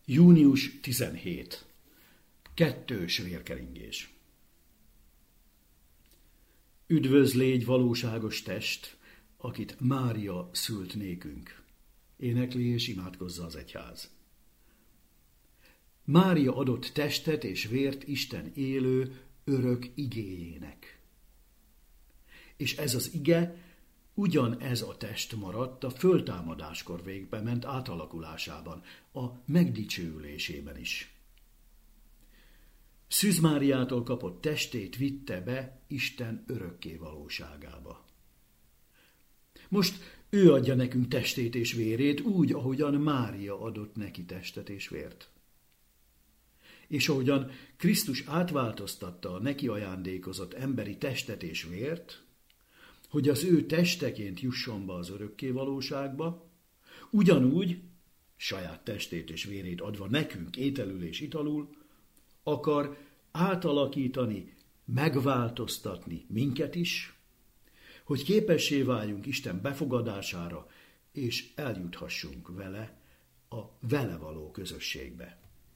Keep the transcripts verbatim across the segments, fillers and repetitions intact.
június tizenhetedike. Kettős vérkeringés. Üdvözl légy valóságos test, akit Mária szült nékünk. Énekli és imádkozza az egyház. Mária adott testet és vért Isten élő, örök igéjének. És ez az ige, ugyanez a test maradt a föltámadáskor végbe ment átalakulásában, a megdicsőülésében is. Szűz Máriától kapott testét vitte be Isten örökké valóságába. Most ő adja nekünk testét és vérét úgy, ahogyan Mária adott neki testet és vért. És ahogyan Krisztus átváltoztatta a neki ajándékozott emberi testet és vért, hogy az ő testeként jusson be az örökké valóságba, ugyanúgy, saját testét és vérét adva nekünk ételül és italul, akar átalakítani, megváltoztatni minket is, hogy képessé váljunk Isten befogadására, és eljuthassunk vele a vele való közösségbe.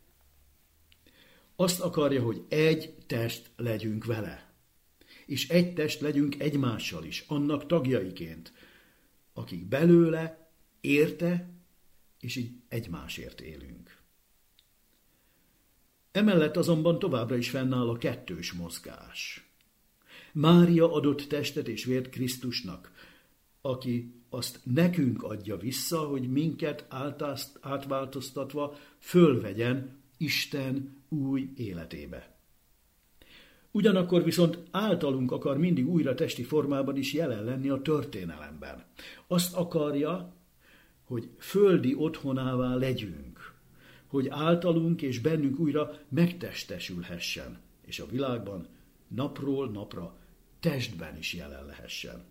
Azt akarja, hogy egy test legyünk vele, és egy test legyünk egymással is, annak tagjaiként, akik belőle, érte, és így egymásért élünk. Emellett azonban továbbra is fennáll a kettős mozgás. Mária adott testet és vért Krisztusnak, aki azt nekünk adja vissza, hogy minket átváltoztatva fölvegyen Isten új életébe. Ugyanakkor viszont általunk akar mindig újra testi formában is jelen lenni a történelemben. Azt akarja, hogy földi otthonává legyünk, hogy általunk és bennünk újra megtestesülhessen, és a világban napról napra testben is jelen lehessen.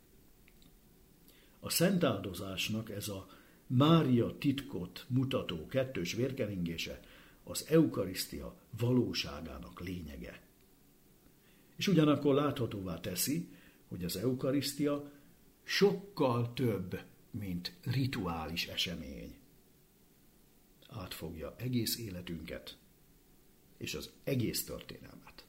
A szentáldozásnak ez a Mária titkot mutató kettős vérkeringése az eukarisztia valóságának lényege. És ugyanakkor láthatóvá teszi, hogy az eukarisztia sokkal több, mint rituális esemény. Átfogja egész életünket és az egész történelmet.